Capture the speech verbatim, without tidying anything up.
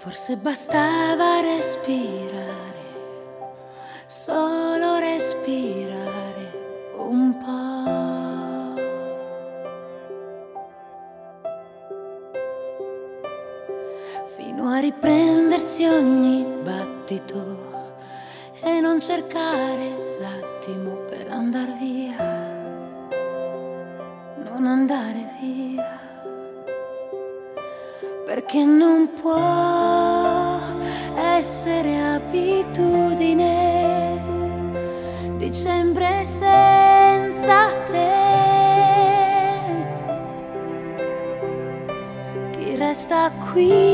Forse bastava respirare, solo respirare un po'. Fino a riprendersi ogni battito e non cercare l'attimo per andar via, non andare via. Perché non può essere abitudine dicembre senza te. Chi resta qui